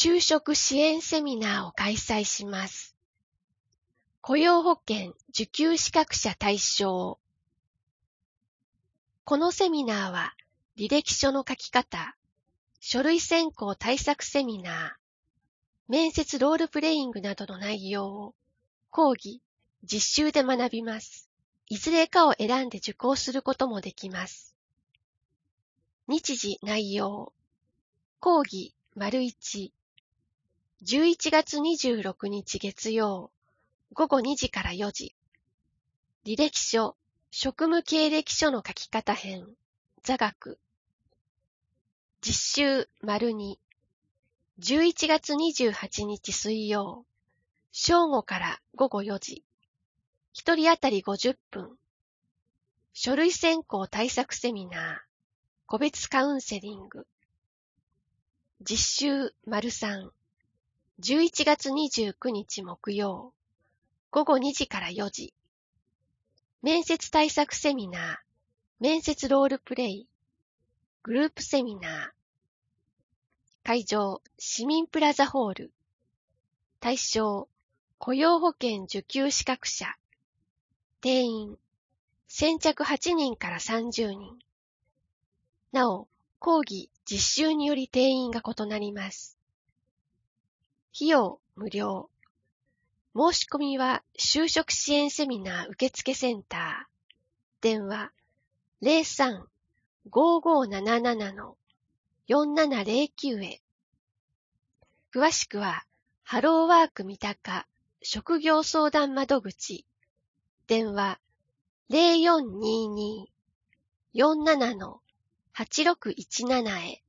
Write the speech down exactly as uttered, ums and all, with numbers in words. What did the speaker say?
就職支援セミナーを開催します。雇用保険受給資格者対象。このセミナーは履歴書の書き方、書類選考対策セミナー、面接ロールプレイングなどの内容を講義、実習で学びます。いずれかを選んで受講することもできます。日時内容。講義丸いち。じゅういちがつにじゅうろくにち月曜、ごごにじからよじ。履歴書、職務経歴書の書き方編、座学。実習丸に。じゅういちがつにじゅうはちにち水曜、正午からごごよじ。一人当たりごじゅっぷん。書類選考対策セミナー、個別カウンセリング。実習丸さん。じゅういちがつにじゅうくにち木曜、ごごにじからよじ。面接対策セミナー、面接ロールプレイ、グループセミナー。会場、市民プラザホール。対象、雇用保険受給資格者。定員、先着はちにんからさんじゅうにん。なお、講義、実習により定員が異なります。費用、無料。申し込みは、就職支援セミナー受付センター。電話、ゼロさん ごーごーなななのよんななゼロきゅう へ。詳しくは、ハローワーク三鷹職業相談窓口。電話、ゼロよんにーにー よんななのはちろくいちなな へ。